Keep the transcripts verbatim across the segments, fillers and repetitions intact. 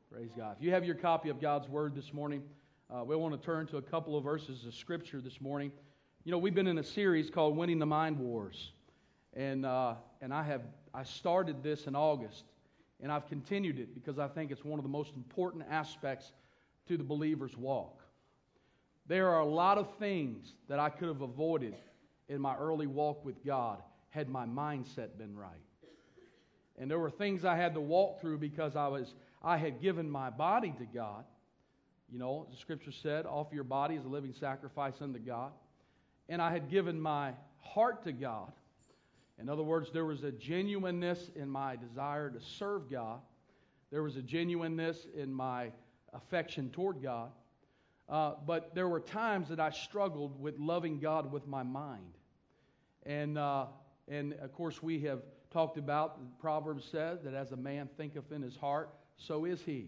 Praise God. If you have your copy of God's Word this morning, uh, we want to turn to a couple of verses of Scripture this morning. You know, we've been in a series called Winning the Mind Wars. And uh, and I have I started this in August, and I've continued it because I think it's one of the most important aspects to the believer's walk. There are a lot of things that I could have avoided in my early walk with God had my mindset been right. And there were things I had to walk through because I was I had given my body to God. You know, the Scripture said, offer your body as a living sacrifice unto God. And I had given my heart to God. In other words, there was a genuineness in my desire to serve God. There was a genuineness in my affection toward God. Uh, but there were times that I struggled with loving God with my mind. And, uh, and of course, we have talked about, Proverbs says that as a man thinketh in his heart, so is he.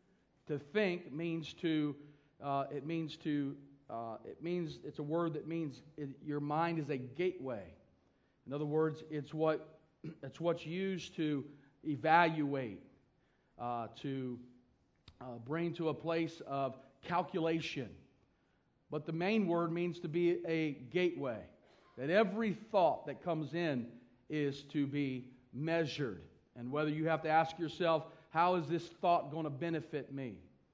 To think means to, uh, it means to, uh, it means, it's a word that means it, your mind is a gateway. In other words, it's what, it's what's used to evaluate, uh, to uh, bring to a place of calculation. But the main word means to be a gateway. That every thought that comes in is to be measured. And whether you have to ask yourself, how is this thought going to benefit me?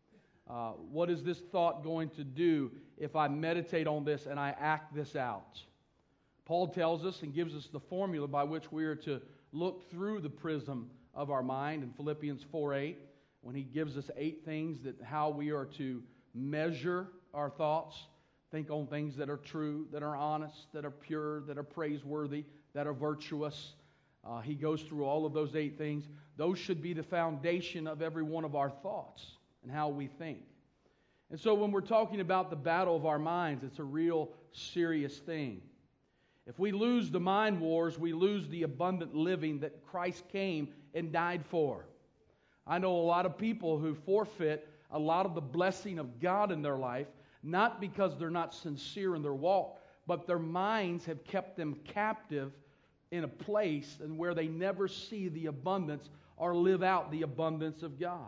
Uh, what is this thought going to do if I meditate on this and I act this out? Paul tells us and gives us the formula by which we are to look through the prism of our mind in Philippians four eight, when he gives us eight things that how we are to measure our thoughts. Think on things that are true, that are honest, that are pure, that are praiseworthy, that are virtuous. Uh, he goes through all of those eight things. Those should be the foundation of every one of our thoughts and how we think. And so when we're talking about the battle of our minds, it's a real serious thing. If we lose the mind wars, we lose the abundant living that Christ came and died for. I know a lot of people who forfeit a lot of the blessing of God in their life, not because they're not sincere in their walk, but their minds have kept them captive in a place and where they never see the abundance or live out the abundance of God.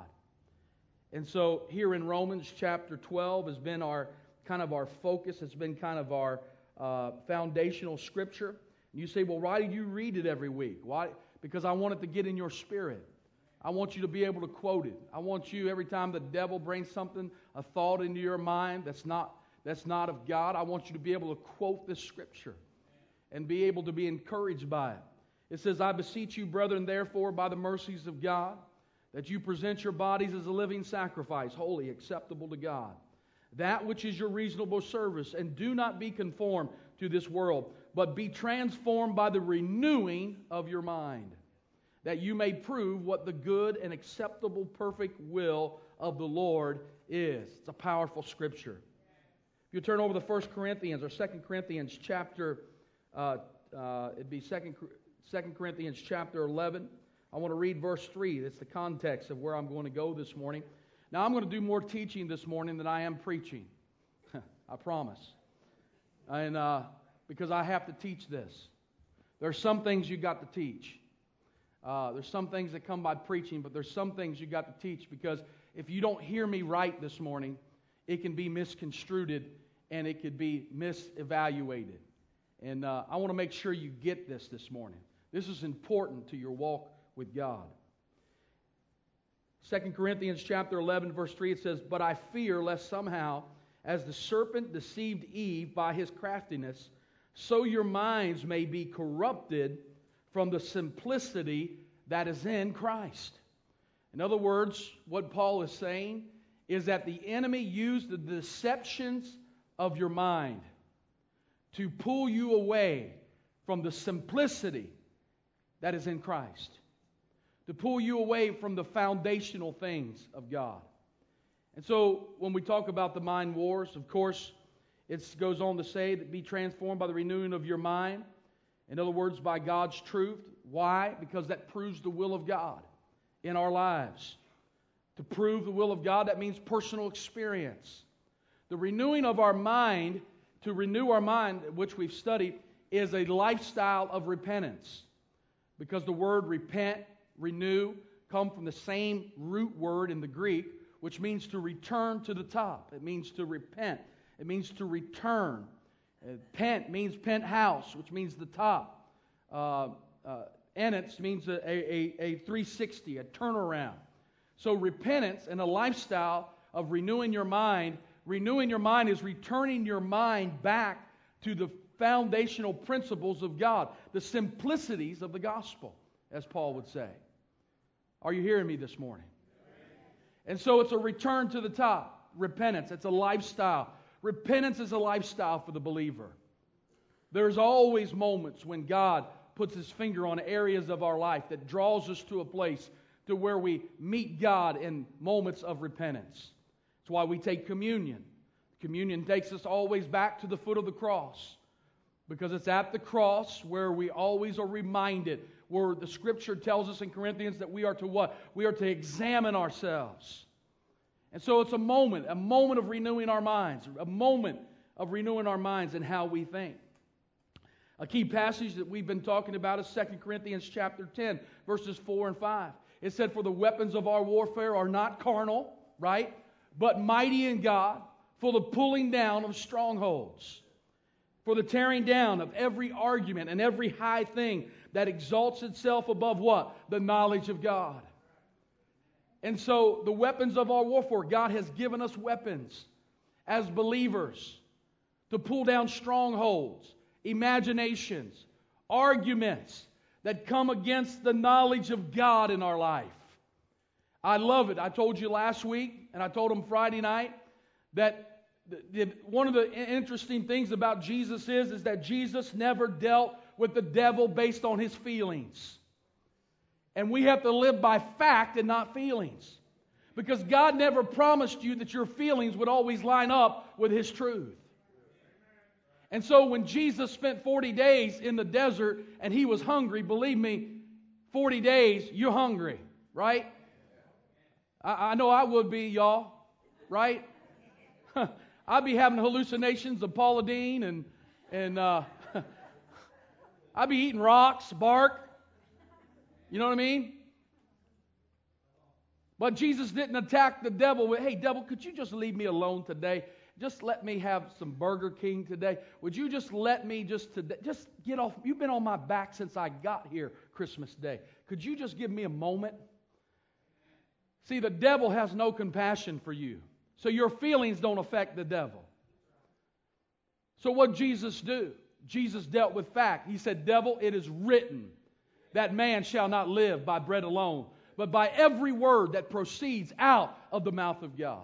And so here in Romans chapter twelve has been our kind of our focus. It's been kind of our uh, foundational scripture. And you say, well, why do you read it every week? Why? Because I want it to get in your spirit. I want you to be able to quote it. I want you, every time the devil brings something, a thought into your mind that's not that's not of God, I want you to be able to quote this scripture and be able to be encouraged by it. It says, I beseech you, brethren, therefore, by the mercies of God, that you present your bodies as a living sacrifice, holy, acceptable to God, that which is your reasonable service, and do not be conformed to this world, but be transformed by the renewing of your mind, that you may prove what the good and acceptable, perfect will of the Lord is. It's a powerful scripture. If you turn over to First Corinthians or Second Corinthians chapter, uh, uh, it'd be Second Corinthians chapter eleven. I want to read verse three. That's the context of where I'm going to go this morning. Now, I'm going to do more teaching this morning than I am preaching. I promise. And uh, because I have to teach this. There's some things you got to teach. Uh, there's some things that come by preaching, but there's some things you got to teach, because if you don't hear me right this morning, it can be misconstrued and it could be misevaluated. And uh, I want to make sure you get this this morning. This is important to your walk with God. Second Corinthians chapter eleven, verse three, it says, but I fear lest somehow, as the serpent deceived Eve by his craftiness, so your minds may be corrupted from the simplicity that is in Christ. In other words, what Paul is saying is that the enemy used the deceptions of your mind to pull you away from the simplicity that is in Christ, to pull you away from the foundational things of God. And so when we talk about the mind wars, of course, it goes on to say that be transformed by the renewing of your mind. In other words, by God's truth. Why? Because that proves the will of God in our lives. To prove the will of God, that means personal experience. The renewing of our mind, to renew our mind, which we've studied, is a lifestyle of repentance. Because the word repent, renew, come from the same root word in the Greek, which means to return to the top. It means to repent. It means to return. Uh, pent means penthouse, which means the top. Uh, uh, Enets means a, a, a three sixty, a turnaround. So repentance and a lifestyle of renewing your mind, renewing your mind is returning your mind back to the foundational principles of God, the simplicities of the gospel, as Paul would say. Are you hearing me this morning? And so it's a return to the top. Repentance, it's a lifestyle. Repentance is a lifestyle for the believer. There's always moments when God puts His finger on areas of our life that draws us to a place to where we meet God in moments of repentance. That's why we take communion. Communion takes us always back to the foot of the cross, because it's at the cross where we always are reminded, where the Scripture tells us in Corinthians that we are to what? We are to examine ourselves. And so it's a moment, a moment of renewing our minds, a moment of renewing our minds and how we think. A key passage that we've been talking about is Second Corinthians chapter ten, verses four and five. It said, "For the weapons of our warfare are not carnal," right? "But mighty in God, for the pulling down of strongholds, for the tearing down of every argument and every high thing that exalts itself above" what? The knowledge of God. And so the weapons of our warfare, God has given us weapons as believers to pull down strongholds, imaginations, arguments that come against the knowledge of God in our life. I love it. I told you last week, and I told them Friday night, that the, the, one of the interesting things about Jesus is, is that Jesus never dealt with the devil based on his feelings. And we have to live by fact and not feelings. Because God never promised you that your feelings would always line up with His truth. And so when Jesus spent forty days in the desert and He was hungry, believe me, forty days, you're hungry, right? I, I know I would be, y'all, right? I'd be having hallucinations of Paula Deen and, and uh, I'd be eating rocks, bark. You know what I mean? But Jesus didn't attack the devil with, "Hey, devil, could you just leave me alone today? Just let me have some Burger King today. Would you just let me just today, just get off? You've been on my back since I got here Christmas Day. Could you just give me a moment?" See, the devil has no compassion for you. So your feelings don't affect the devil. So what did Jesus do? Jesus dealt with fact. He said, "Devil, it is written that man shall not live by bread alone, but by every word that proceeds out of the mouth of God."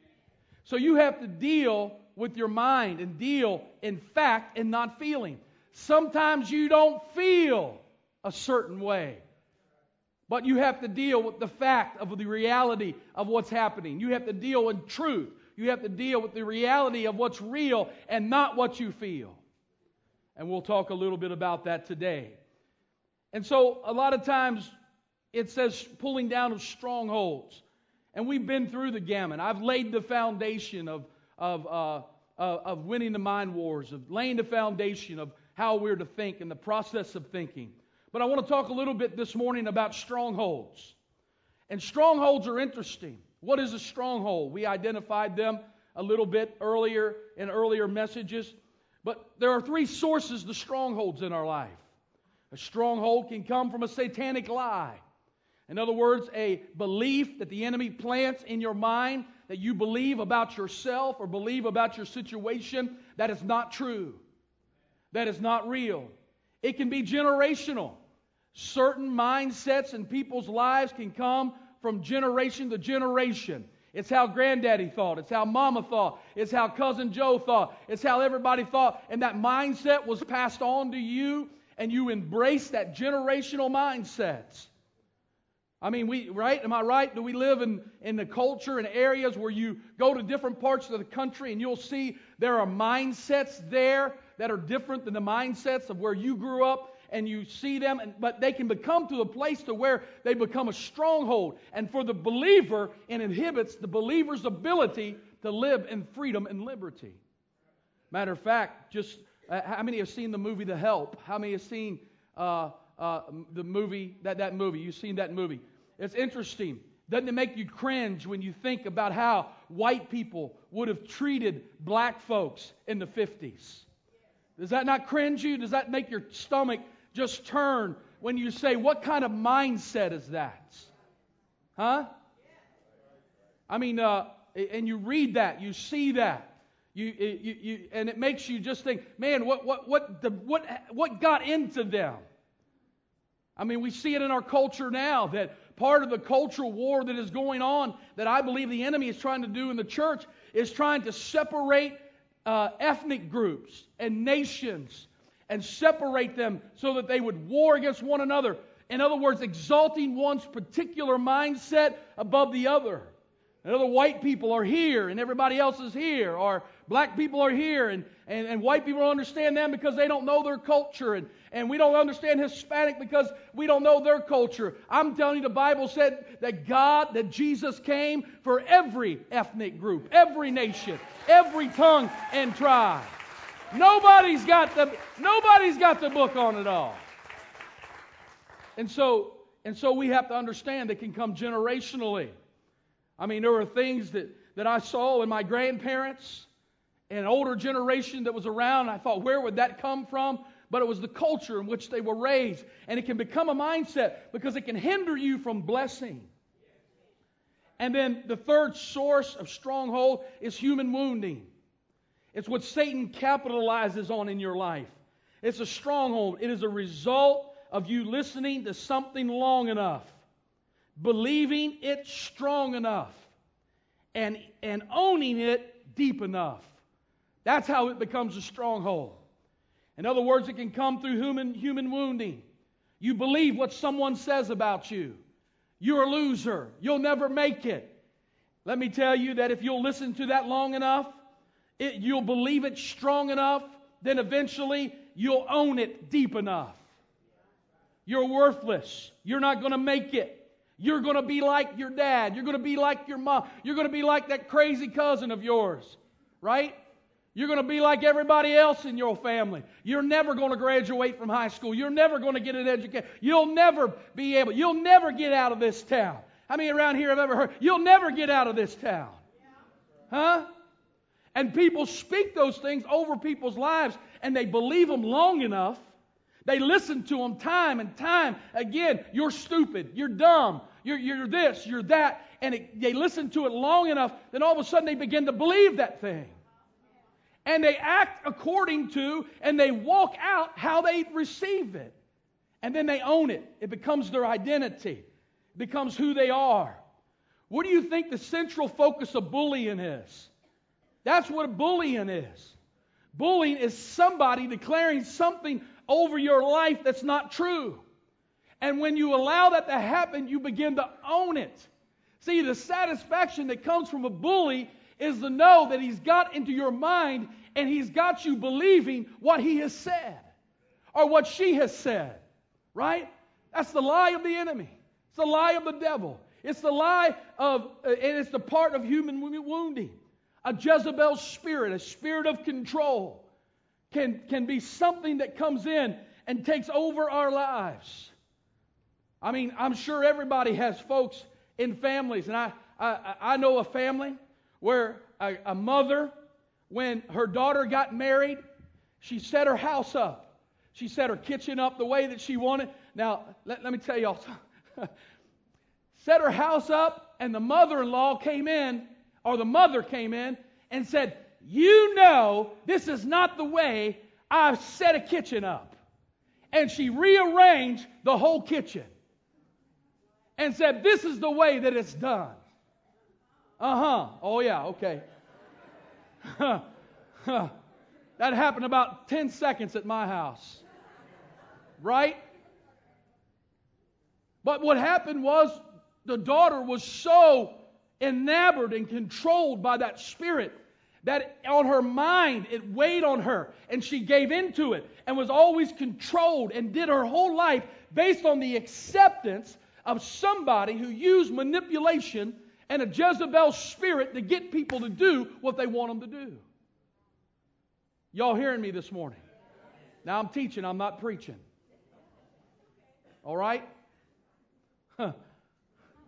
So you have to deal with your mind and deal in fact and not feeling. Sometimes you don't feel a certain way, but you have to deal with the fact of the reality of what's happening. You have to deal with truth. You have to deal with the reality of what's real and not what you feel. And we'll talk a little bit about that today. And so a lot of times it says pulling down of strongholds. And we've been through the gamut. I've laid the foundation of, of, uh, uh, of winning the mind wars, of laying the foundation of how we're to think and the process of thinking. But I want to talk a little bit this morning about strongholds. And strongholds are interesting. What is a stronghold? We identified them a little bit earlier in earlier messages. But there are three sources to strongholds in our life. A stronghold can come from a satanic lie. In other words, a belief that the enemy plants in your mind that you believe about yourself or believe about your situation that is not true, that is not real. It can be generational. Certain mindsets in people's lives can come from generation to generation. It's how granddaddy thought. It's how mama thought. It's how cousin Joe thought. It's how everybody thought. And that mindset was passed on to you, and you embrace that generational mindset. I mean, we right? Am I right? Do we live in, in the culture and areas where you go to different parts of the country and you'll see there are mindsets there that are different than the mindsets of where you grew up, and you see them, and, but they can become to a place to where they become a stronghold. And for the believer, it inhibits the believer's ability to live in freedom and liberty. Matter of fact, just uh, how many have seen the movie The Help? How many have seen uh, uh, the movie, that, that movie? You've seen that movie. It's interesting. Doesn't it make you cringe when you think about how white people would have treated black folks in the fifties? Does that not cringe you? Does that make your stomach just turn when you say, what kind of mindset is that? Huh? I mean, uh, and you read that, you see that. You, you, you, and it makes you just think, man, what, what, what, the, what, what got into them? I mean, we see it in our culture now that part of the cultural war that is going on, that I believe the enemy is trying to do in the church, is trying to separate uh, ethnic groups and nations and separate them so that they would war against one another. In other words, exalting one's particular mindset above the other. In other, white people are here and everybody else is here, or black people are here and, and, and white people don't understand them because they don't know their culture, and, and we don't understand Hispanic because we don't know their culture. I'm telling you, the Bible said that God, that Jesus came for every ethnic group, every nation, every tongue and tribe. Nobody's got the, nobody's got the book on it all. And so, and so we have to understand that can come generationally. I mean, there were things that, that I saw in my grandparents and an older generation that was around. I thought, where would that come from? But it was the culture in which they were raised. And it can become a mindset because it can hinder you from blessing. And then the third source of stronghold is human wounding. It's what Satan capitalizes on in your life. It's a stronghold. It is a result of you listening to something long enough, believing it strong enough, and, and owning it deep enough. That's how it becomes a stronghold. In other words, it can come through human, human wounding. You believe what someone says about you. You're a loser. You'll never make it. Let me tell you that if you'll listen to that long enough, it, you'll believe it strong enough, then eventually you'll own it deep enough. You're worthless. You're not going to make it. You're going to be like your dad. You're going to be like your mom. You're going to be like that crazy cousin of yours, right? You're going to be like everybody else in your family. You're never going to graduate from high school. You're never going to get an education. You'll never be able, you'll never get out of this town. How many around here have ever heard, you'll never get out of this town? Huh? And people speak those things over people's lives, and they believe them long enough. They listen to them time and time again. You're stupid. You're dumb. You're, you're this. You're that. And it, they listen to it long enough, then all of a sudden they begin to believe that thing. And they act according to, and they walk out how they receive it. And then they own it. It becomes their identity. It becomes who they are. What do you think the central focus of bullying is? That's what bullying is. Bullying is somebody declaring something over your life that's not true. And when you allow that to happen, you begin to own it. See, the satisfaction that comes from a bully is to know that he's got into your mind and he's got you believing what he has said or what she has said. Right? That's the lie of the enemy. It's the lie of the devil. It's the lie of, uh, and it's the part of human wounding. A Jezebel spirit, a spirit of control, can, can be something that comes in and takes over our lives. I mean, I'm sure everybody has folks in families, and I, I, I know a family where a, a mother, when her daughter got married, she set her house up. She set her kitchen up the way that she wanted. Now, let, let me tell y'all something. Set her house up, and the mother-in-law came in, or the mother came in and said, you know this is not the way I've set a kitchen up. And she rearranged the whole kitchen and said, this is the way that it's done. Uh-huh. Oh, yeah, okay. That happened about ten seconds at my house. Right? But what happened was the daughter was so enamored and controlled by that spirit that on her mind it weighed on her, and she gave into it and was always controlled and did her whole life based on the acceptance of somebody who used manipulation and a Jezebel spirit to get people to do what they want them to do. Y'all hearing me this morning? Now I'm teaching, I'm not preaching. All right? Huh.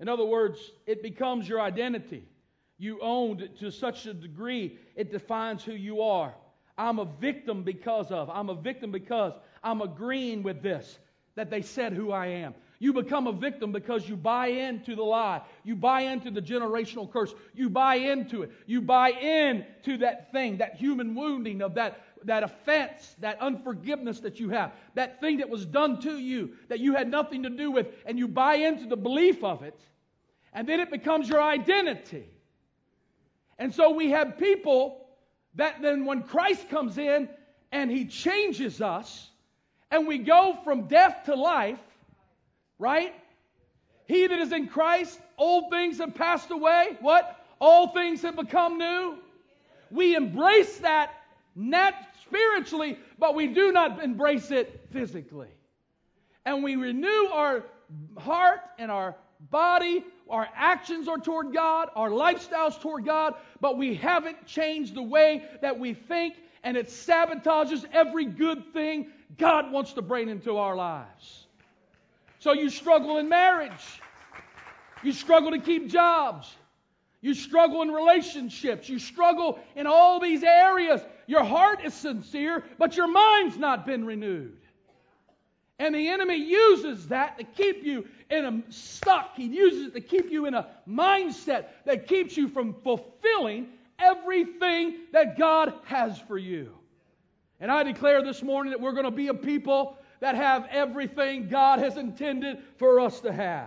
In other words, it becomes your identity. You owned it to such a degree, it defines who you are. I'm a victim because of. I'm a victim because I'm agreeing with this, that they said who I am. You become a victim because you buy into the lie. You buy into the generational curse. You buy into it. You buy into that thing, that human wounding of that, that offense, that unforgiveness that you have, that thing that was done to you that you had nothing to do with, and you buy into the belief of it, and then it becomes your identity. And so we have people that then when Christ comes in and He changes us, and we go from death to life, right? He that is in Christ, old things have passed away. What? All things have become new. We embrace that not spiritually, but we do not embrace it physically. And we renew our heart and our body. Our actions are toward God. Our lifestyles toward God. But we haven't changed the way that we think, and it sabotages every good thing God wants to bring into our lives. So you struggle in marriage. You struggle to keep jobs. You struggle in relationships. You struggle in all these areas. Your heart is sincere, but your mind's not been renewed. And the enemy uses that to keep you in a stuck. He uses it to keep you in a mindset that keeps you from fulfilling everything that God has for you. And I declare this morning that we're going to be a people that have everything God has intended for us to have.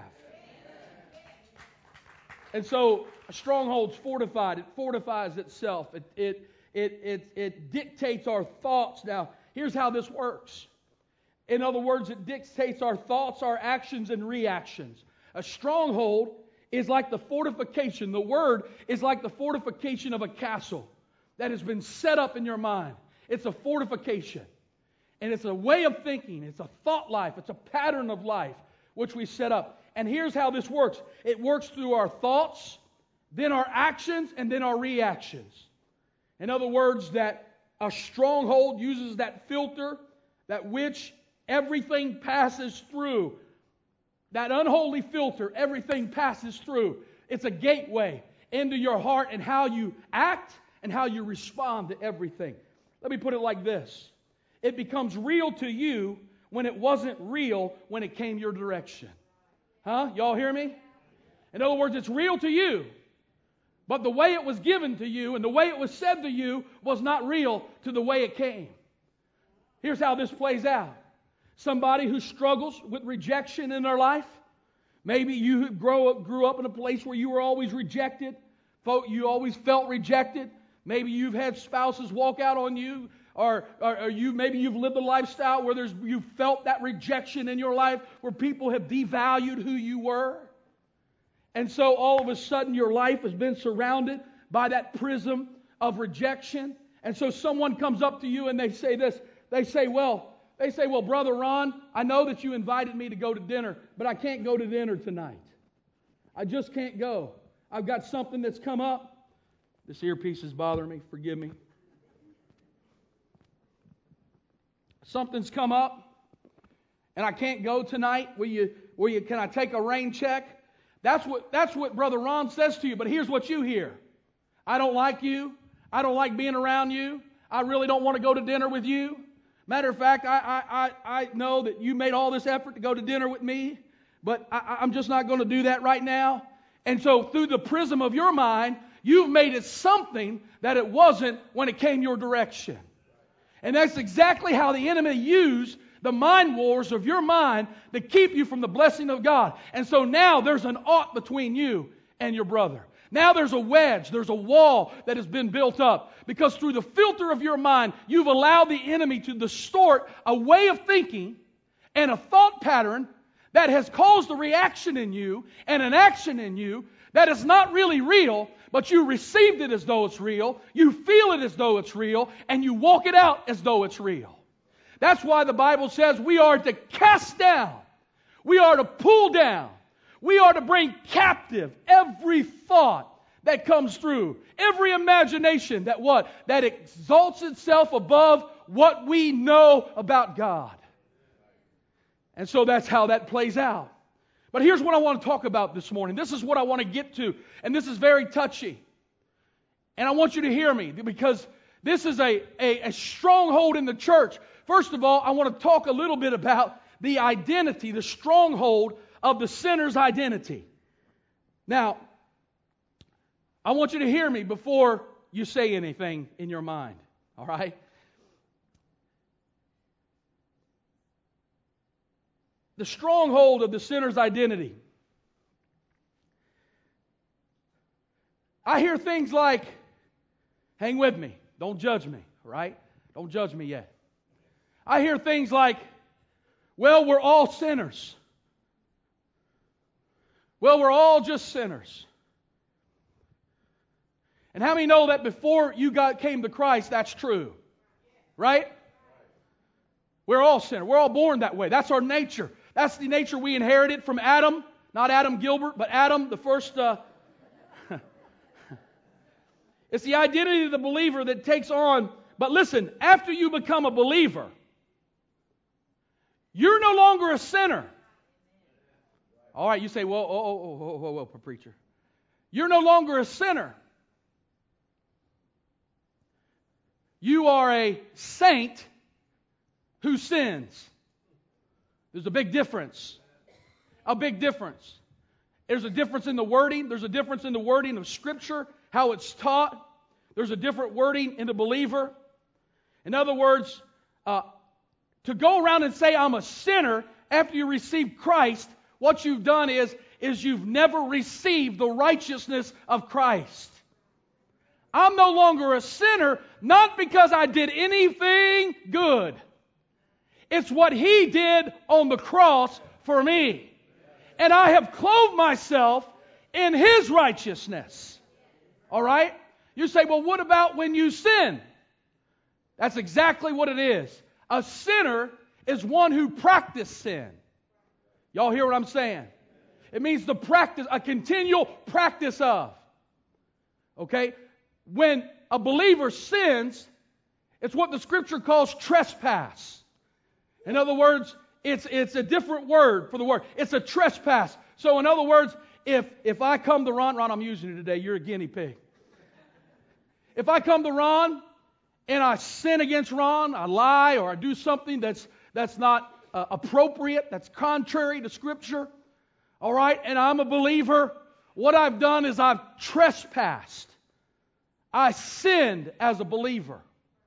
And so a stronghold's fortified. It fortifies itself. It, it, it, it, it dictates our thoughts. Now, here's how this works. In other words, it dictates our thoughts, our actions, and reactions. A stronghold is like the fortification. The word is like the fortification of a castle that has been set up in your mind. It's a fortification. And it's a way of thinking. It's a thought life. It's a pattern of life which we set up. And here's how this works. It works through our thoughts, then our actions, and then our reactions. In other words, that a stronghold uses that filter that which everything passes through. That unholy filter, everything passes through. It's a gateway into your heart and how you act and how you respond to everything. Let me put it like this. It becomes real to you when it wasn't real when it came your direction. Huh? Y'all hear me? In other words, it's real to you, but the way it was given to you and the way it was said to you was not real to the way it came. Here's how this plays out. Somebody who struggles with rejection in their life. Maybe you grow up, grew up in a place where you were always rejected. You always felt rejected. Maybe you've had spouses walk out on you. Or, or, or you maybe you've lived a lifestyle where there's you felt that rejection in your life, where people have devalued who you were. And so all of a sudden your life has been surrounded by that prism of rejection. And so someone comes up to you and they say this. They say, well, they say, well, Brother Ron, I know that you invited me to go to dinner, but I can't go to dinner tonight. I just can't go. I've got something that's come up. This earpiece is bothering me. Forgive me. Something's come up, and I can't go tonight. Will you? Will you? Can I take a rain check? That's what. That's what Brother Ron says to you. But here's what you hear: I don't like you. I don't like being around you. I really don't want to go to dinner with you. Matter of fact, I I I, I know that you made all this effort to go to dinner with me, but I, I'm just not going to do that right now. And so, through the prism of your mind, you've made it something that it wasn't when it came your direction. And that's exactly how the enemy used the mind wars of your mind to keep you from the blessing of God. And so now there's an ought between you and your brother. Now there's a wedge, there's a wall that has been built up. Because through the filter of your mind, you've allowed the enemy to distort a way of thinking and a thought pattern that has caused a reaction in you and an action in you that is not really real, but you received it as though it's real, you feel it as though it's real, and you walk it out as though it's real. That's why the Bible says we are to cast down, we are to pull down, we are to bring captive every thought that comes through, every imagination that what? That exalts itself above what we know about God. And so that's how that plays out. But here's what I want to talk about this morning. This is what I want to get to, and this is very touchy. And I want you to hear me, because this is a, a, a stronghold in the church. First of all, I want to talk a little bit about the identity, the stronghold of the sinner's identity. Now, I want you to hear me before you say anything in your mind. All right? The stronghold of the sinner's identity. I hear things like, hang with me, don't judge me, all right? Don't judge me yet. I hear things like, well, we're all sinners. Well, we're all just sinners. And how many know that before you got came to Christ, that's true? Right? We're all sinners. We're all born that way. That's our nature. That's the nature we inherited from Adam. Not Adam Gilbert, but Adam, the first... Uh, it's the identity of the believer that takes on... But listen, after you become a believer, you're no longer a sinner. All right, you say, well, oh, oh, oh, oh, oh, oh, preacher. You're no longer a sinner. You are a saint who sins. There's a big difference. A big difference. There's a difference in the wording. There's a difference in the wording of Scripture, how it's taught. There's a different wording in the believer. In other words, uh, to go around and say I'm a sinner after you receive Christ, what you've done is, is you've never received the righteousness of Christ. I'm no longer a sinner, not because I did anything good. It's what He did on the cross for me. And I have clothed myself in His righteousness. All right? You say, well, what about when you sin? That's exactly what it is. A sinner is one who practices sin. Y'all hear what I'm saying? It means the practice, a continual practice of. Okay? When a believer sins, it's what the Scripture calls trespass. In other words, it's it's a different word for the word. It's a trespass. So in other words, if if I come to Ron, Ron, I'm using you today, you're a guinea pig. If I come to Ron and I sin against Ron, I lie or I do something that's that's not uh, appropriate, that's contrary to Scripture, all right, and I'm a believer, what I've done is I've trespassed. I sinned as a believer.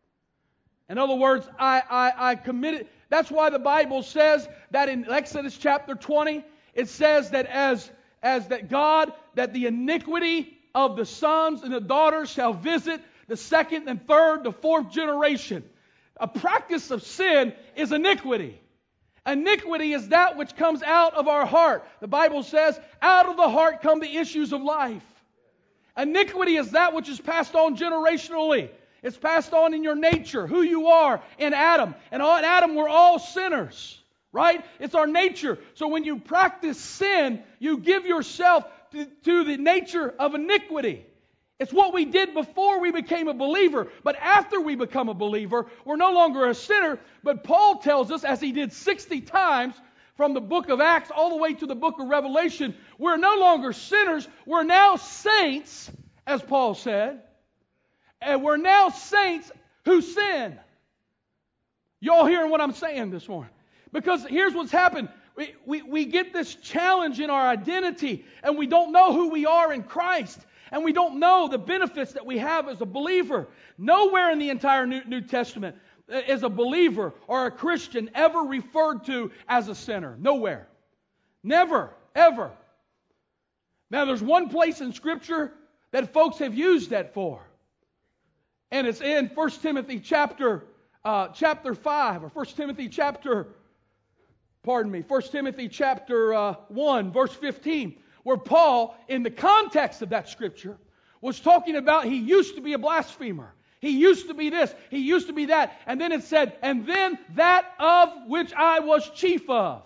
In other words, I, I, I committed. That's why the Bible says that in Exodus chapter twenty, it says that as, as that God, that the iniquity of the sons and the daughters shall visit the second and third, the fourth generation. A practice of sin is iniquity. Iniquity is that which comes out of our heart. The Bible says, out of the heart come the issues of life. Iniquity is that which is passed on generationally. It's passed on in your nature, who you are in Adam. And in Adam, we're all sinners, right? It's our nature. So when you practice sin, you give yourself to, to the nature of iniquity. It's what we did before we became a believer. But after we become a believer, we're no longer a sinner. But Paul tells us, as he did sixty times, from the book of Acts all the way to the book of Revelation, we're no longer sinners. We're now saints, as Paul said. And we're now saints who sin. Y'all hearing what I'm saying this morning? Because here's what's happened. We, we, we get this challenge in our identity, and we don't know who we are in Christ. And we don't know the benefits that we have as a believer. Nowhere in the entire New, New Testament is a believer or a Christian ever referred to as a sinner. Nowhere. Never. Ever. Now there's one place in Scripture that folks have used that for. And it's in First Timothy chapter uh, chapter five, or First Timothy chapter, pardon me, First Timothy chapter uh, one, verse fifteen, where Paul, in the context of that Scripture, was talking about he used to be a blasphemer. He used to be this. He used to be that. And then it said, and then that of which I was chief of.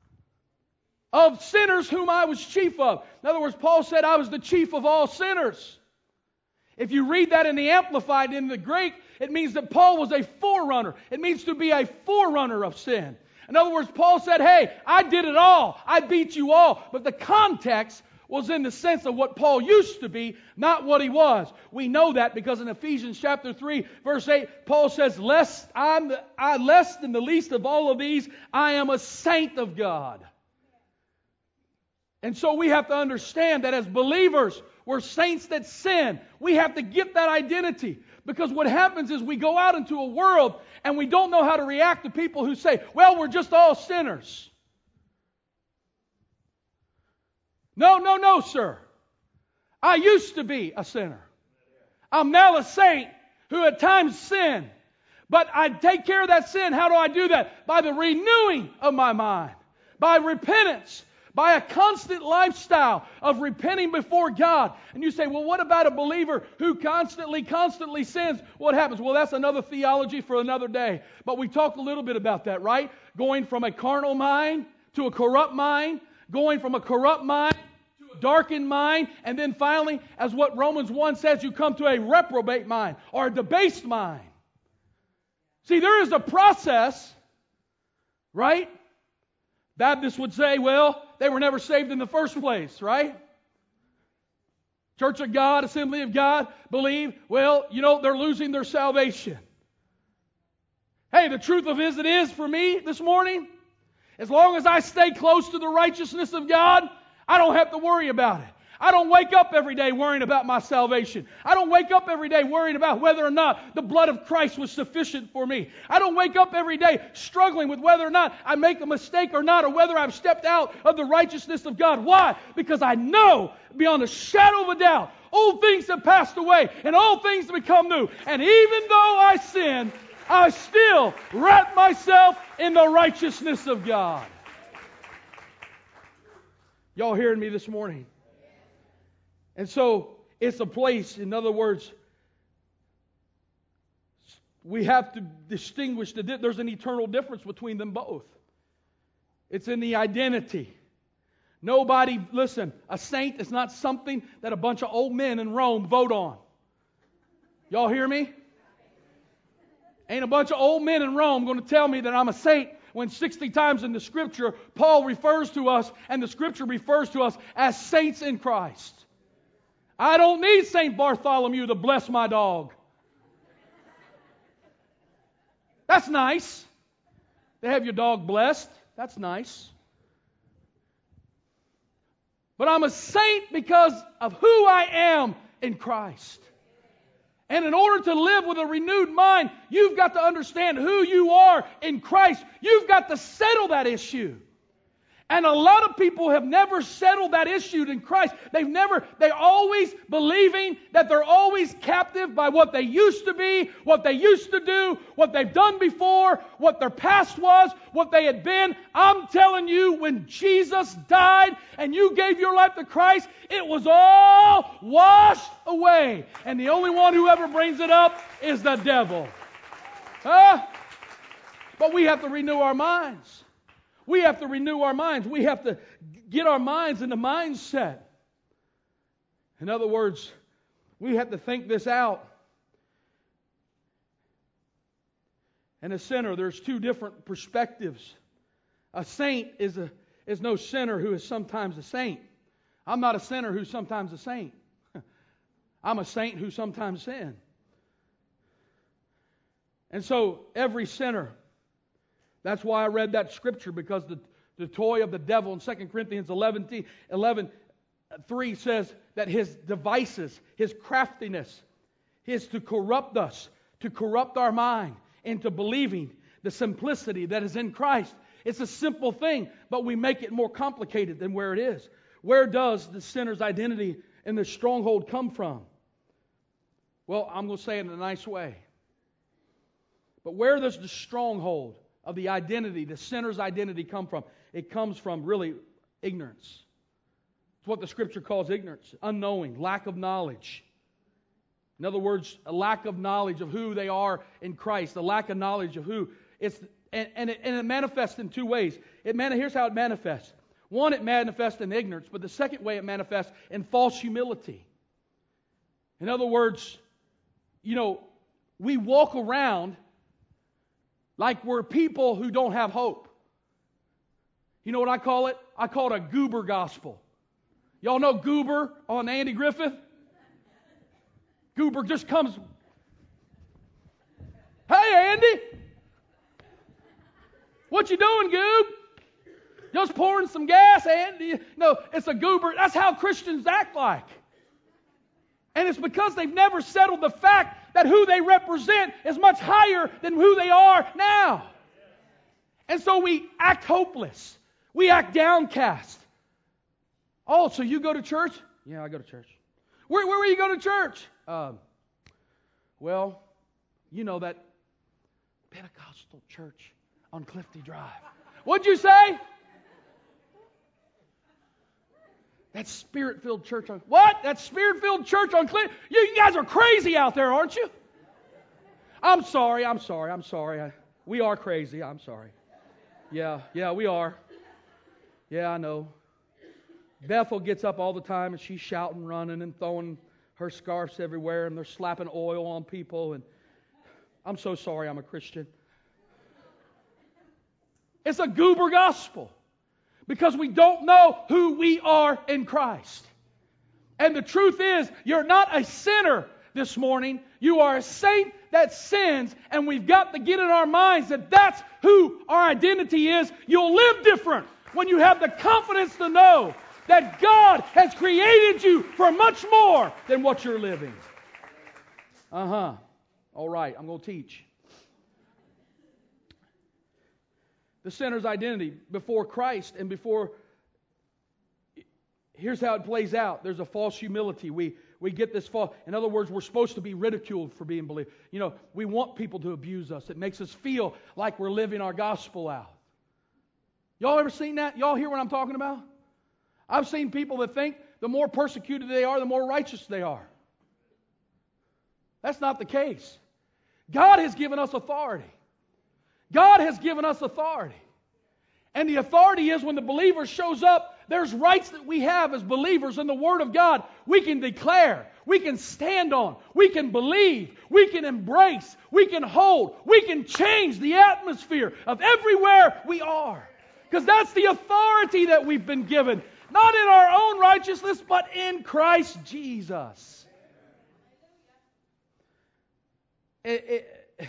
Of sinners whom I was chief of. In other words, Paul said I was the chief of all sinners. If you read that in the Amplified, in the Greek, it means that Paul was a forerunner. It means to be a forerunner of sin. In other words, Paul said, hey, I did it all. I beat you all. But the context was in the sense of what Paul used to be, not what he was. We know that because in Ephesians chapter three, verse eight, Paul says, lest I'm the, I less than the least of all of these, I am a saint of God. And so we have to understand that as believers, we're saints that sin. We have to get that identity. Because what happens is we go out into a world and we don't know how to react to people who say, well, we're just all sinners. No, no, no, sir. I used to be a sinner. I'm now a saint who at times sin. But I take care of that sin. How do I do that? By the renewing of my mind. By repentance. By a constant lifestyle of repenting before God. And you say, well, what about a believer who constantly, constantly sins? What happens? Well, that's another theology for another day. But we talked a little bit about that, right? Going from a carnal mind to a corrupt mind. Going from a corrupt mind to a darkened mind. And then finally, as what Romans one says, you come to a reprobate mind or a debased mind. See, there is a process, right? Baptists would say, well, they were never saved in the first place, right? Church of God, Assembly of God, believe, well, you know, they're losing their salvation. Hey, the truth of it is for me this morning, as long as I stay close to the righteousness of God, I don't have to worry about it. I don't wake up every day worrying about my salvation. I don't wake up every day worrying about whether or not the blood of Christ was sufficient for me. I don't wake up every day struggling with whether or not I make a mistake or not, or whether I've stepped out of the righteousness of God. Why? Because I know beyond a shadow of a doubt, old things have passed away and all things have become new. And even though I sin, I still wrap myself in the righteousness of God. Y'all hearing me this morning? And so, it's a place, in other words, we have to distinguish, the, there's an eternal difference between them both. It's in the identity. Nobody, listen, a saint is not something that a bunch of old men in Rome vote on. Y'all hear me? Ain't a bunch of old men in Rome going to tell me that I'm a saint when sixty times in the Scripture, Paul refers to us, and the Scripture refers to us as saints in Christ. I don't need Saint Bartholomew to bless my dog. That's nice. To have your dog blessed. That's nice. But I'm a saint because of who I am in Christ. And in order to live with a renewed mind, you've got to understand who you are in Christ. You've got to settle that issue. And a lot of people have never settled that issue in Christ. They've never, they're always believing that they're always captive by what they used to be, what they used to do, what they've done before, what their past was, what they had been. I'm telling you, when Jesus died and you gave your life to Christ, it was all washed away. And the only one who ever brings it up is the devil. Huh? But we have to renew our minds. We have to renew our minds. We have to get our minds in the mindset. In other words, we have to think this out. And a sinner, there's two different perspectives. A saint is a is no sinner who is sometimes a saint. I'm not a sinner who's sometimes a saint. I'm a saint who sometimes sin. And so every sinner, that's why I read that scripture, because the, the toy of the devil in Second Corinthians eleven, eleven three says that his devices, his craftiness, is to corrupt us, to corrupt our mind into believing the simplicity that is in Christ. It's a simple thing, but we make it more complicated than where it is. Where does the sinner's identity and the stronghold come from? Well, I'm going to say it in a nice way. But where does the stronghold of the identity, the sinner's identity, come from? It comes from really ignorance. It's what the Scripture calls ignorance, unknowing, lack of knowledge. In other words, a lack of knowledge of who they are in Christ, a lack of knowledge of who. It's and, and, it, and it manifests in two ways. It man, here's how it manifests. One, it manifests in ignorance, but the second way it manifests in false humility. In other words, you know, we walk around like we're people who don't have hope. You know what I call it? I call it a goober gospel. Y'all know Goober on Andy Griffith? Goober just comes, "Hey, Andy, what you doing, Goob? Just pouring some gas, Andy." No, it's a goober. That's how Christians act like. And it's because they've never settled the fact that who they represent is much higher than who they are now. And so we act hopeless. We act downcast. "Oh, so you go to church?" "Yeah, I go to church." Where, where were you going to church?" Um, well, you know that Pentecostal church on Clifty Drive. "What'd you say?" "That Spirit-filled church on..." "What? That Spirit-filled church on Clifty..." You, you guys are crazy out there, aren't you?" "I'm sorry, I'm sorry, I'm sorry. I, we are crazy, I'm sorry." Yeah, yeah, we are. Yeah, I know. Bethel gets up all the time and she's shouting, running, and throwing her scarves everywhere, and they're slapping oil on people. And I'm so sorry I'm a Christian. It's a goober gospel because we don't know who we are in Christ. And the truth is, you're not a sinner this morning. You are a saint that sins, and we've got to get in our minds that that's who our identity is. You'll live different when you have the confidence to know that God has created you for much more than what you're living. Uh-huh. All right, I'm going to teach. The sinner's identity before Christ and before... Here's how it plays out. There's a false humility. We we get this false... In other words, we're supposed to be ridiculed for being believers. You know, we want people to abuse us. It makes us feel like we're living our gospel out. Y'all ever seen that? Y'all hear what I'm talking about? I've seen people that think the more persecuted they are, the more righteous they are. That's not the case. God has given us authority. God has given us authority. And the authority is when the believer shows up, there's rights that we have as believers in the Word of God. We can declare, we can stand on, we can believe, we can embrace, we can hold, we can change the atmosphere of everywhere we are. Because that's the authority that we've been given. Not in our own righteousness, but in Christ Jesus. It, it,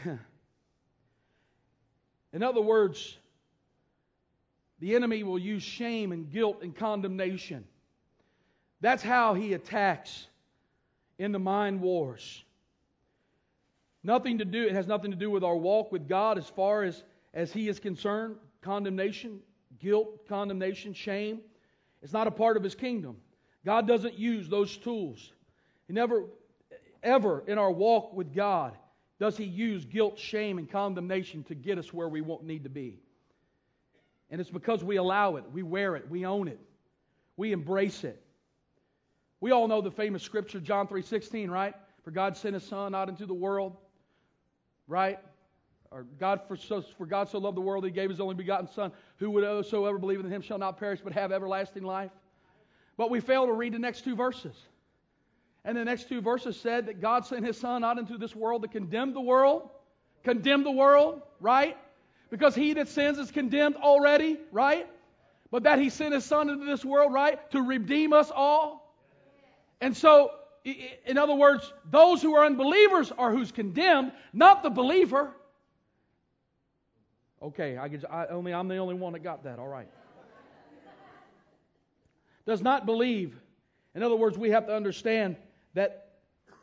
in other words, the enemy will use shame and guilt and condemnation. That's how he attacks in the mind wars. Nothing to do, it has nothing to do with our walk with God as far as, as he is concerned. Condemnation, guilt, condemnation, shame. It's not a part of his kingdom. God doesn't use those tools. He never, ever in our walk with God does he use guilt, shame, and condemnation to get us where we won't need to be. And it's because we allow it, we wear it, we own it, we embrace it. We all know the famous scripture, John three sixteen, right? For God sent His Son out into the world, right? Or God for, so, for God so loved the world that He gave His only begotten Son, who would whosoever believe in Him shall not perish but have everlasting life. But we fail to read the next two verses. And the next two verses said that God sent His Son out into this world to condemn the world. Condemn the world, right? Because he that sins is condemned already, right? But that He sent His Son into this world, right? To redeem us all. And so, in other words, those who are unbelievers are who's condemned, not the believer. Okay, I, get, I only I'm the only one that got that. All right. Does not believe. In other words, we have to understand that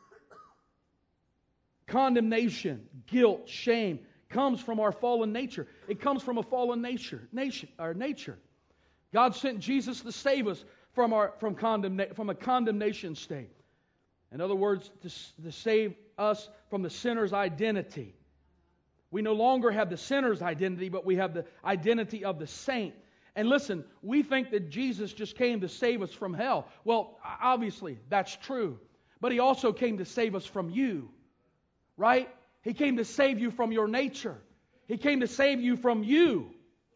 condemnation, guilt, shame comes from our fallen nature. It comes from a fallen nature, nation, our nature. God sent Jesus to save us from our from condemna- from a condemnation state. In other words, to, to save us from the sinner's identity. We no longer have the sinner's identity, but we have the identity of the saint. And listen, we think that Jesus just came to save us from hell. Well, obviously, that's true. But He also came to save us from you. Right? He came to save you from your nature. He came to save you from you.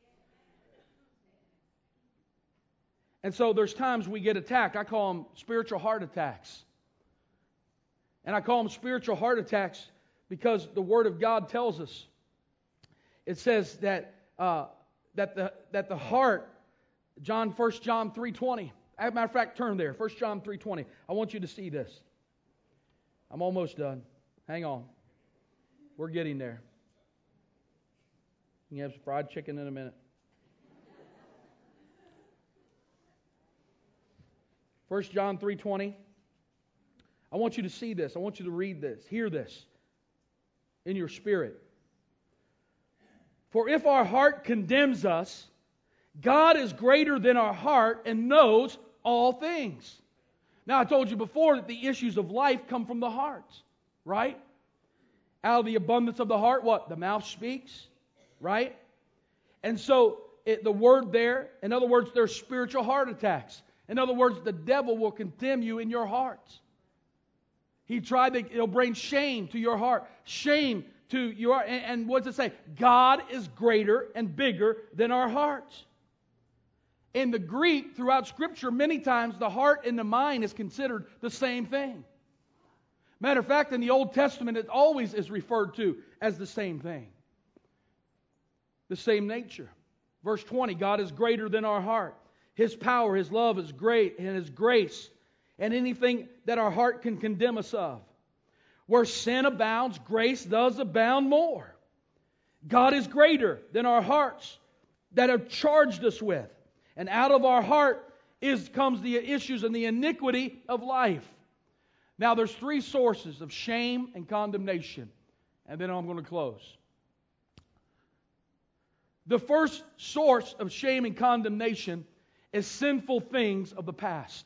And so there's times we get attacked. I call them spiritual heart attacks. And I call them spiritual heart attacks because the Word of God tells us. It says that uh, that the that the heart John, First John three twenty. As a matter of fact, turn there. First John three twenty. I want you to see this. I'm almost done. Hang on. We're getting there. You can have some fried chicken in a minute. First John three twenty. I want you to see this. I want you to read this. Hear this in your spirit. For if our heart condemns us, God is greater than our heart and knows all things. Now, I told you before that the issues of life come from the heart, right? Out of the abundance of the heart, what? The mouth speaks, right? And so, it, the word there, in other words, there's spiritual heart attacks. In other words, the devil will condemn you in your heart. He tried to, it'll bring shame to your heart. Shame to your, and, and what does it say? God is greater and bigger than our hearts. In the Greek, throughout Scripture, many times the heart and the mind is considered the same thing. Matter of fact, in the Old Testament, it always is referred to as the same thing. The same nature. Verse twenty, God is greater than our heart. His power, His love is great, and His grace, and anything that our heart can condemn us of. Where sin abounds, grace does abound more. God is greater than our hearts that have charged us with. And out of our heart is comes the issues and the iniquity of life. Now there's three sources of shame and condemnation. And then I'm going to close. The first source of shame and condemnation is sinful things of the past.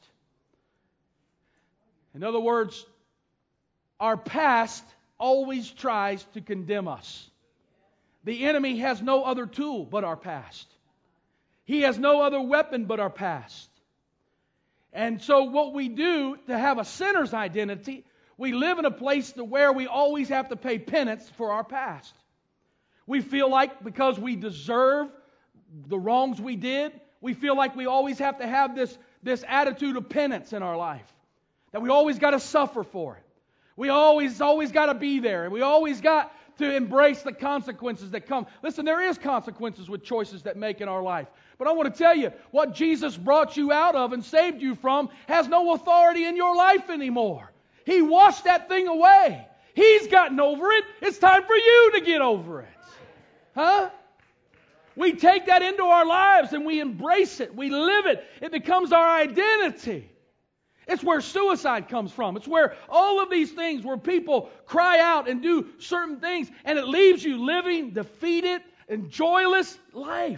In other words, our past always tries to condemn us. The enemy has no other tool but our past. He has no other weapon but our past. And so what we do to have a sinner's identity, we live in a place to where we always have to pay penance for our past. We feel like because we deserve the wrongs we did, we feel like we always have to have this, this attitude of penance in our life. That we always got to suffer for it. We always, always got to be there. And we always got to embrace the consequences that come. Listen, there is consequences with choices that make in our life. But I want to tell you, what Jesus brought you out of and saved you from has no authority in your life anymore. He washed that thing away. He's gotten over it. It's time for you to get over it. Huh? We take that into our lives and we embrace it. We live it. It becomes our identity. It's where suicide comes from. It's where all of these things, where people cry out and do certain things, and it leaves you living defeated and joyless life.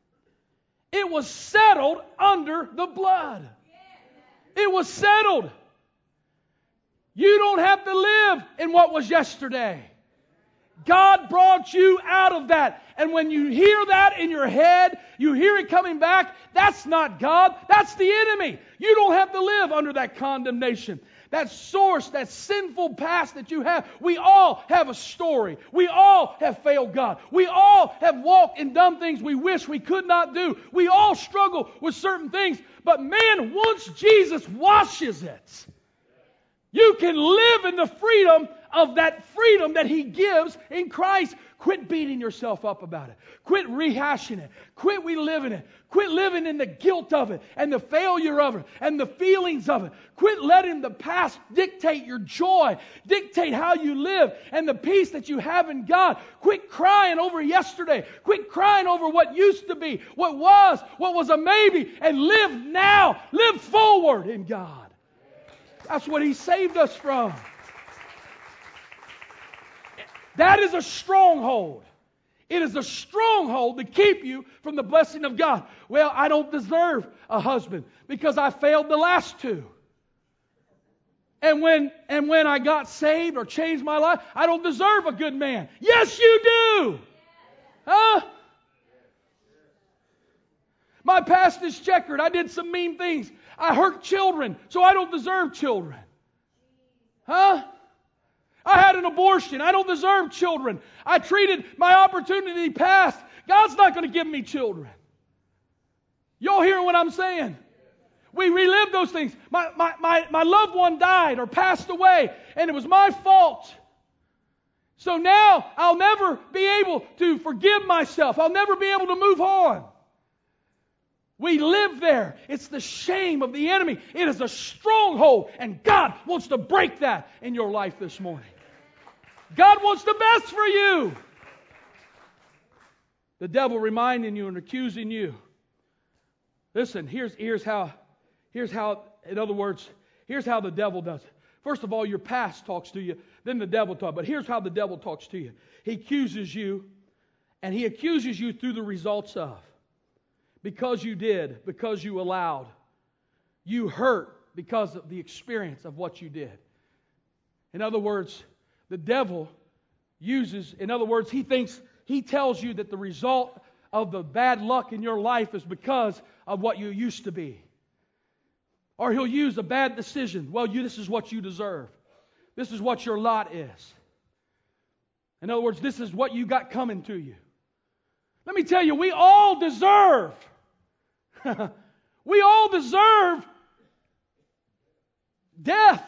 It was settled under the blood. It was settled. You don't have to live in what was yesterday. God brought you out of that. And when you hear that in your head, you hear it coming back, that's not God, that's the enemy. You don't have to live under that condemnation. That source, that sinful past that you have. We all have a story. We all have failed God. We all have walked and done things we wish we could not do. We all struggle with certain things. But man, once Jesus washes it, you can live in the freedom of that freedom that He gives in Christ. Quit beating yourself up about it. Quit rehashing it. Quit reliving it. Quit living in the guilt of it and the failure of it and the feelings of it. Quit letting the past dictate your joy, dictate how you live and the peace that you have in God. Quit crying over yesterday. Quit crying over what used to be, what was, what was a maybe, and live now. Live forward in God. That's what He saved us from. That is a stronghold. It is a stronghold to keep you from the blessing of God. Well, I don't deserve a husband because I failed the last two. And when, and when I got saved or changed my life, I don't deserve a good man. Yes, you do. Huh? My past is checkered. I did some mean things. I hurt children, so I don't deserve children. Huh? I had an abortion. I don't deserve children. I treated my opportunity past. God's not going to give me children. Y'all hearing what I'm saying? We relive those things. My, my, my, my loved one died or passed away, and it was my fault. So now I'll never be able to forgive myself. I'll never be able to move on. We live there. It's the shame of the enemy. It is a stronghold, and God wants to break that in your life this morning. God wants the best for you. The devil reminding you and accusing you. Listen, here's, here's how, here's how, in other words, here's how the devil does it. First of all, your past talks to you, then the devil talks. But here's how the devil talks to you. He accuses you, and he accuses you through the results of. Because you did, because you allowed. You hurt because of the experience of what you did. In other words, the devil uses, in other words, he thinks, he tells you that the result of the bad luck in your life is because of what you used to be. Or he'll use a bad decision. Well, you, this is what you deserve. This is what your lot is. In other words, this is what you got coming to you. Let me tell you, we all deserve. We all deserve death.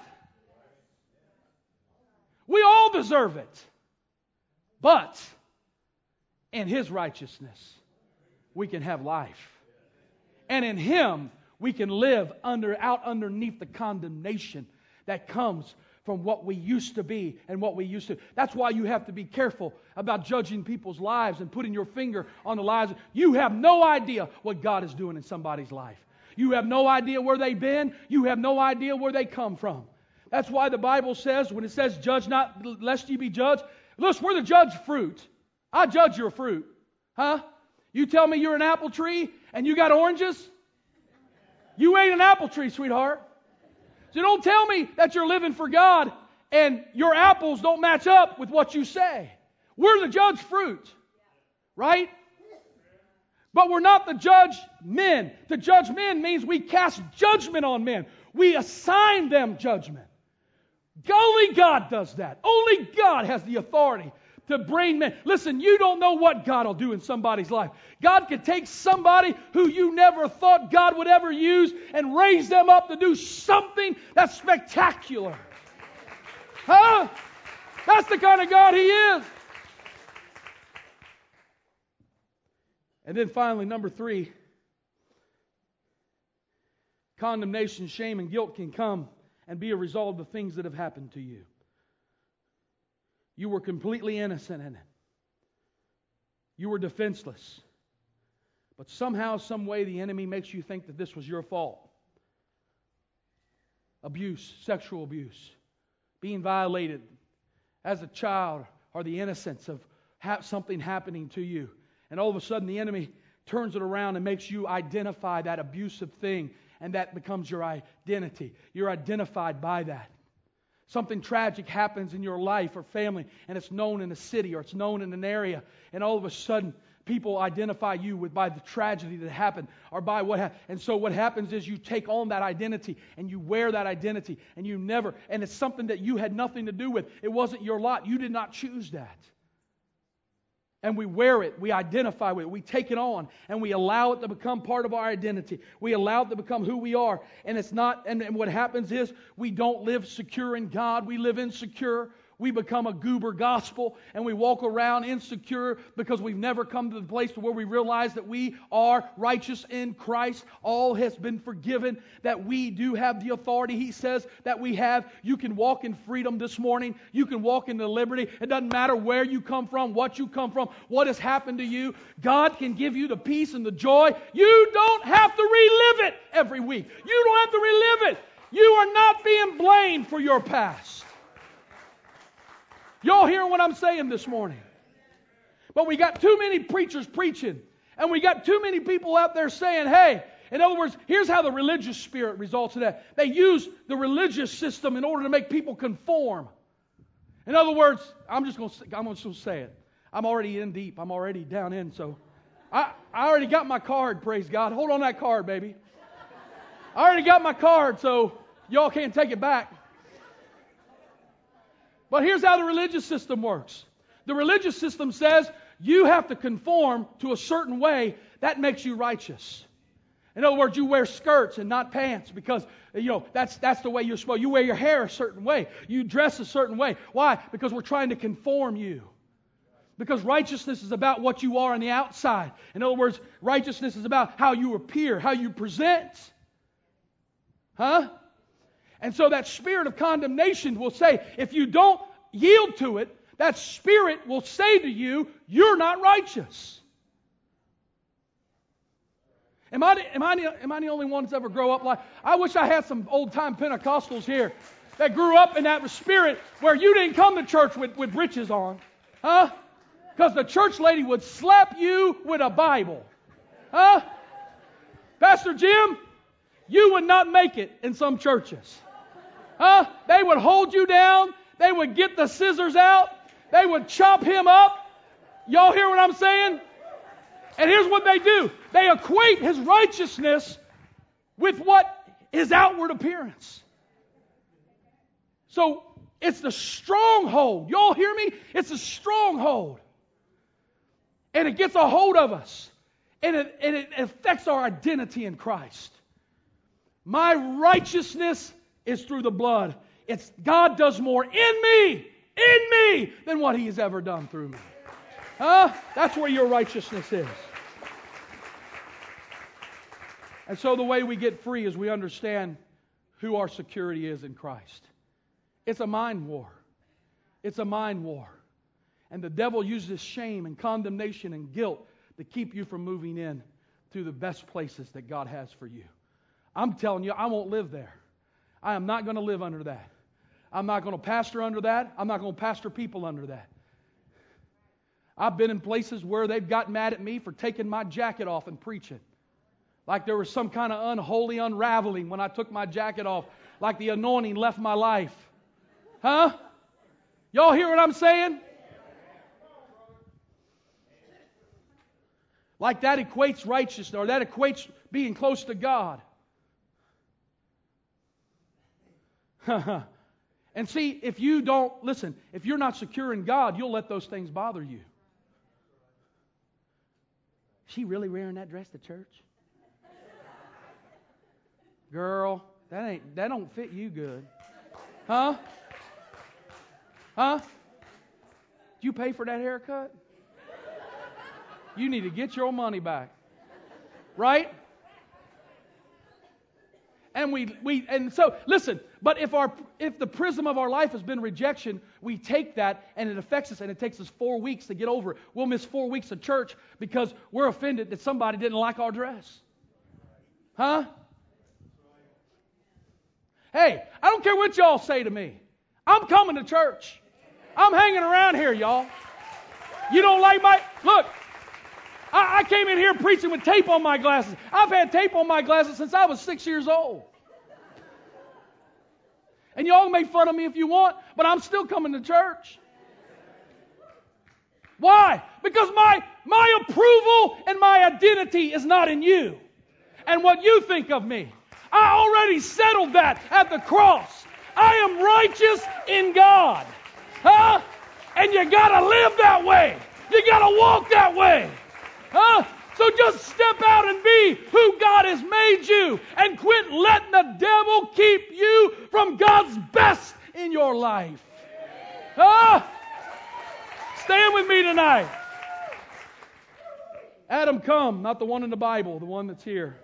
We all deserve it. But in His righteousness, we can have life. And in Him, we can live under out underneath the condemnation that comes from what we used to be and what we used to. That's why you have to be careful about judging people's lives and putting your finger on the lives. You have no idea what God is doing in somebody's life. You have no idea where they've been. You have no idea where they come from. That's why the Bible says, when it says, judge not lest ye be judged. Listen, we're the judge fruit. I judge your fruit. Huh? You tell me you're an apple tree and you got oranges? You ain't an apple tree, sweetheart. So don't tell me that you're living for God and your apples don't match up with what you say. We're the judge fruit. Right? But we're not the judge men. To judge men means we cast judgment on men. We assign them judgment. Only God does that. Only God has the authority to bring men. Listen, you don't know what God will do in somebody's life. God could take somebody who you never thought God would ever use and raise them up to do something that's spectacular. Huh? That's the kind of God He is. And then finally, number three, condemnation, shame, and guilt can come and be a result of the things that have happened to you. You were completely innocent in it. You were defenseless. But somehow, some way, the enemy makes you think that this was your fault. Abuse, sexual abuse, being violated as a child, or the innocence of something happening to you. And all of a sudden, the enemy turns it around and makes you identify that abusive thing, and that becomes your identity. You're identified by that. Something tragic happens in your life or family, and it's known in a city or it's known in an area, and all of a sudden people identify you with by the tragedy that happened or by what happened. And so what happens is you take on that identity and you wear that identity, and you never, and it's something that you had nothing to do with. It wasn't your lot. You did not choose that. And we wear it, we identify with it, we take it on, and we allow it to become part of our identity. We allow it to become who we are. And it's not, and, and what happens is we don't live secure in God, we live insecure. We become a goober gospel, and we walk around insecure because we've never come to the place to where we realize that we are righteous in Christ. All has been forgiven, that we do have the authority He says that we have. You can walk in freedom this morning. You can walk in the liberty. It doesn't matter where you come from, what you come from, what has happened to you. God can give you the peace and the joy. You don't have to relive it every week. You don't have to relive it. You are not being blamed for your past. Y'all hearing what I'm saying this morning? But we got too many preachers preaching, and we got too many people out there saying, hey, in other words, here's how the religious spirit results in that. They use the religious system in order to make people conform. In other words, I'm just going to I'm just going to say it. I'm already in deep. I'm already down in, so I, I already got my card, praise God. Hold on that card, baby. I already got my card, so y'all can't take it back. But here's how the religious system works. The religious system says you have to conform to a certain way. That makes you righteous. In other words, you wear skirts and not pants because, you know, that's that's the way you're supposed. You wear your hair a certain way. You dress a certain way. Why? Because we're trying to conform you. Because righteousness is about what you are on the outside. In other words, righteousness is about how you appear, how you present. Huh? And so that spirit of condemnation will say, if you don't yield to it, that spirit will say to you, you're not righteous. Am I, am I, am I the only one that's ever grow up like... I wish I had some old-time Pentecostals here that grew up in that spirit where you didn't come to church with, with breeches on. Huh? Because the church lady would slap you with a Bible. Huh? Pastor Jim, you would not make it in some churches. Huh? They would hold you down. They would get the scissors out. They would chop him up. Y'all hear what I'm saying? And here's what they do. They equate his righteousness with what his outward appearance. So it's the stronghold. Y'all hear me? It's a stronghold. And it gets a hold of us. And it, and it affects our identity in Christ. My righteousness is through the blood. It's God does more in me, in me, than what He has ever done through me. Huh? That's where your righteousness is. And so the way we get free is we understand who our security is in Christ. It's a mind war. It's a mind war. And the devil uses shame and condemnation and guilt to keep you from moving in to the best places that God has for you. I'm telling you, I won't live there. I am not going to live under that. I'm not going to pastor under that. I'm not going to pastor people under that. I've been in places where they've got mad at me for taking my jacket off and preaching. Like there was some kind of unholy unraveling when I took my jacket off. Like the anointing left my life. Huh? Y'all hear what I'm saying? Like that equates righteousness, or that equates being close to God. And see, if you don't, listen, if you're not secure in God, you'll let those things bother you. Is she really wearing that dress to church? Girl, that ain't that don't fit you good. Huh? Huh? Did you pay for that haircut? You need to get your money back. Right? And we we and so listen, but if our if the prism of our life has been rejection, we take that and it affects us, and it takes us four weeks to get over it. We'll miss four weeks of church because we're offended that somebody didn't like our dress. Huh? Hey, I don't care what y'all say to me. I'm coming to church. I'm hanging around here, y'all. You don't like my... Look, I, I came in here preaching with tape on my glasses. I've had tape on my glasses since I was six years old. And y'all make fun of me if you want, but I'm still coming to church. Why? Because my, my approval and my identity is not in you and what you think of me. I already settled that at the cross. I am righteous in God. Huh? And you gotta live that way. You gotta walk that way. Huh? So just step out and be who God has made you, and quit letting the devil keep you from God's best in your life. Huh? Stand with me tonight. Adam, come. Not the one in the Bible, the one that's here.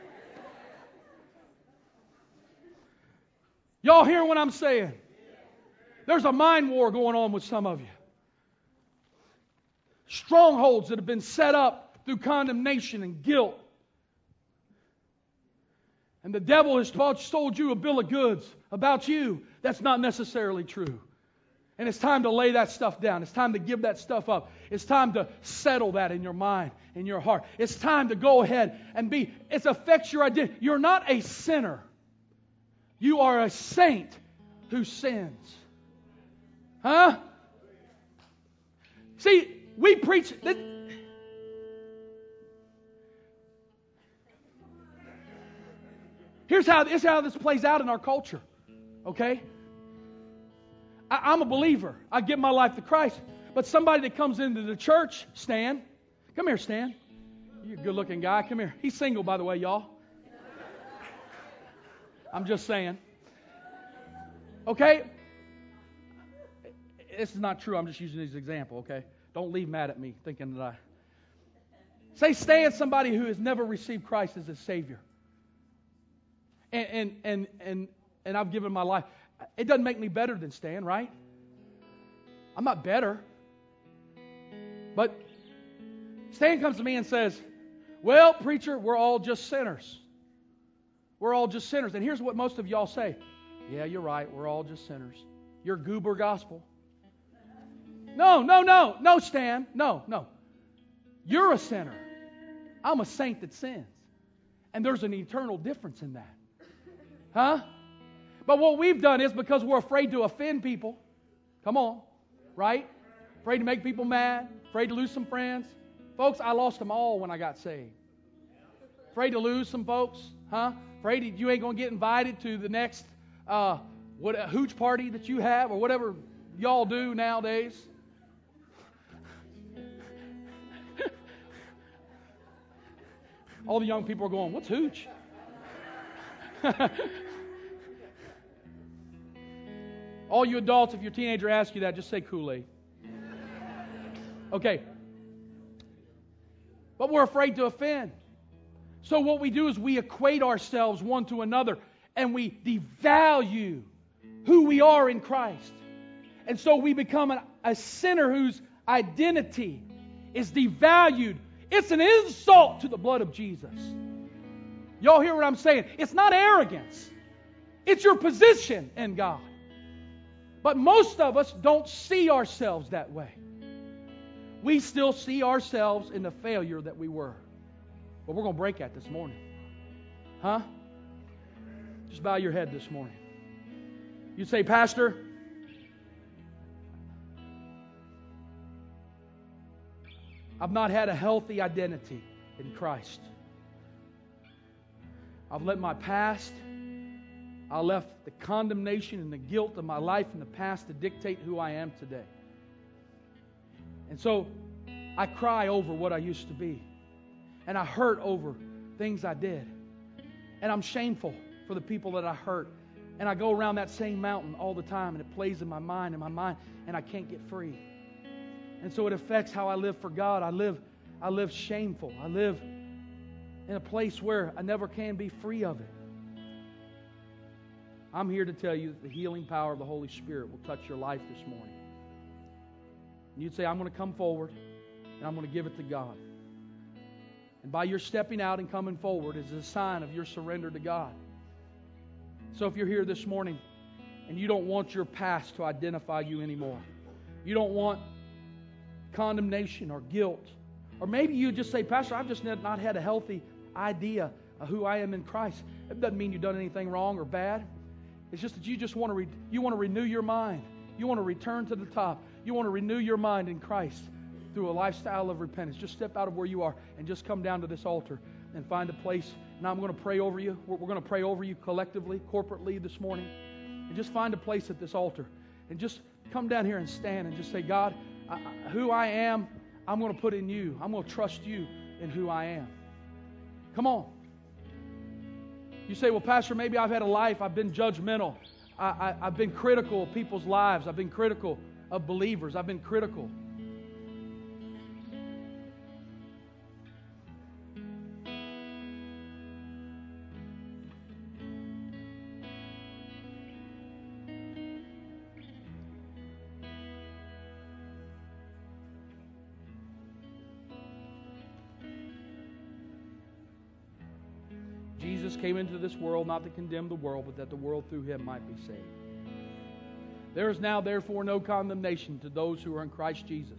Y'all hear what I'm saying? There's a mind war going on with some of you. Strongholds that have been set up through condemnation and guilt. And the devil has sold you a bill of goods about you that's not necessarily true. And it's time to lay that stuff down. It's time to give that stuff up. It's time to settle that in your mind, in your heart. It's time to go ahead and be, it affects your identity. You're not a sinner. You are a saint who sins. Huh? See, we preach... That, here's how, here's how this plays out in our culture. Okay? I, I'm a believer. I give my life to Christ. But somebody that comes into the church, Stan. Come here, Stan. You're a good-looking guy. Come here. He's single, by the way, y'all. I'm just saying. Okay? This is not true. I'm just using this example, okay? Don't leave mad at me thinking that I... Say, Stan, somebody who has never received Christ as his Savior. And, and, and, and, and I've given my life. It doesn't make me better than Stan, right? I'm not better. But Stan comes to me and says, well, preacher, we're all just sinners. We're all just sinners. And here's what most of y'all say. Yeah, you're right. We're all just sinners. You're goober gospel. No, no, no. No, Stan. No, no. You're a sinner. I'm a saint that sins. And there's an eternal difference in that. Huh? But what we've done is because we're afraid to offend people. Come on. Right? Afraid to make people mad. Afraid to lose some friends. Folks, I lost them all when I got saved. Afraid to lose some folks. Huh? Afraid that you ain't going to get invited to the next uh, what a hooch party that you have or whatever y'all do nowadays. All the young people are going, what's hooch? All you adults, if your teenager asks you that, just say Kool-Aid. Okay. But we're afraid to offend. So what we do is we equate ourselves one to another and we devalue who we are in Christ. And so we become an, a sinner whose identity is devalued. It's an insult to the blood of Jesus. Y'all hear what I'm saying? It's not arrogance. It's your position in God. But most of us don't see ourselves that way. We still see ourselves in the failure that we were. But we're going to break that this morning. Huh? Just bow your head this morning. You say, Pastor, I've not had a healthy identity in Christ. I've let my past, I left the condemnation and the guilt of my life in the past to dictate who I am today. And so I cry over what I used to be. And I hurt over things I did. And I'm shameful for the people that I hurt. And I go around that same mountain all the time and it plays in my mind and my mind and I can't get free. And so it affects how I live for God. I live, I live shameful. I live in a place where I never can be free of it. I'm here to tell you that the healing power of the Holy Spirit will touch your life this morning. And you'd say, I'm going to come forward and I'm going to give it to God. And by your stepping out and coming forward is a sign of your surrender to God. So if you're here this morning and you don't want your past to identify you anymore, you don't want condemnation or guilt, or maybe you just say, Pastor, I've just not had a healthy idea of who I am in Christ. It doesn't mean you've done anything wrong or bad. It's just that you just want to re- you want to renew your mind. You want to return to the top. You want to renew your mind in Christ through a lifestyle of repentance. Just step out of where you are and just come down to this altar and find a place. Now I'm going to pray over you. We're going to pray over you collectively, corporately this morning. And just find a place at this altar. And just come down here and stand and just say, God, I, I, who I am, I'm going to put in you. I'm going to trust you in who I am. Come on. You say, well, Pastor, maybe I've had a life. I've been judgmental. I, I, I've been critical of people's lives. I've been critical of believers. I've been critical. Jesus came into this world not to condemn the world, but that the world through Him might be saved. There is now therefore no condemnation to those who are in Christ Jesus.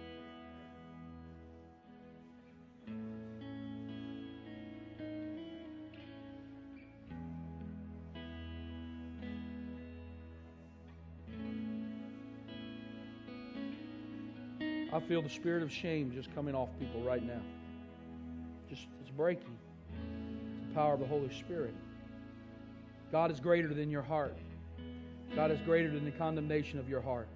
I feel the spirit of shame just coming off people right now. Just, it's breaking. Power of the Holy Spirit. God is greater than your heart. God is greater than the condemnation of your heart.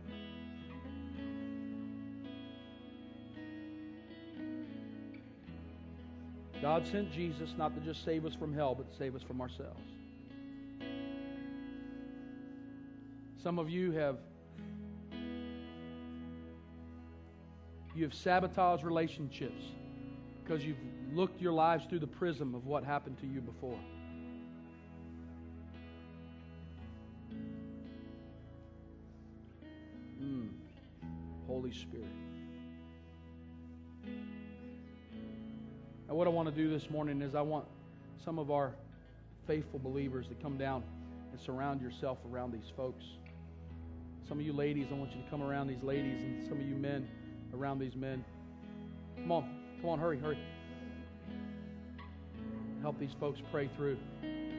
God sent Jesus not to just save us from hell, but to save us from ourselves. Some of you have You have sabotaged relationships because you've looked your lives through the prism of what happened to you before. Mm. Holy Spirit. Now, what I want to do this morning is I want some of our faithful believers to come down and surround yourself around these folks. Some of you ladies, I want you to come around these ladies, and some of you men around these men. Come on, come on, hurry, hurry. Help these folks pray through.